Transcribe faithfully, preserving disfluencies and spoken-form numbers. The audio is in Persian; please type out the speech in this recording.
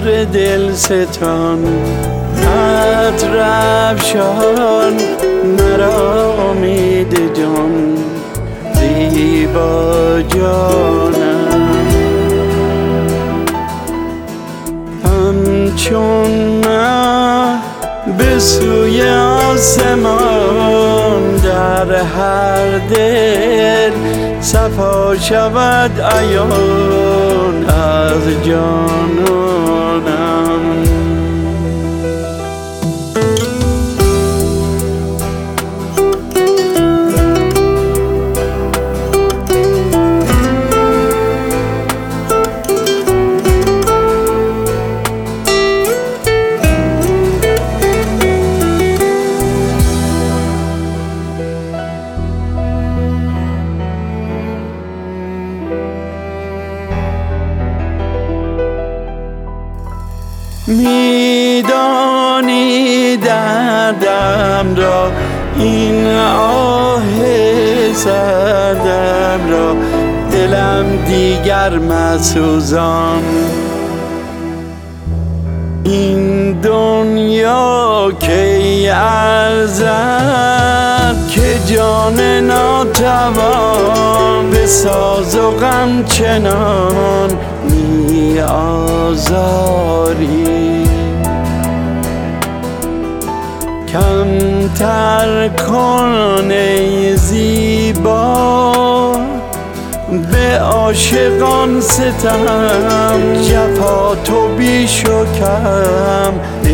یار دل ستان عطرافشان مرا امید جان زیبا جانم همچون مه به سوی آسمان در هر دل صفا شود عیان از جانانم میدانی دردم را این آه سردم را دلم دیگر مسوزان این دنیا کی ارزد که جان ناتوان به ساز و غم چنان می آزاری کمتر کن ای زیبا به عاشقان ستم جفا تو بیش و کم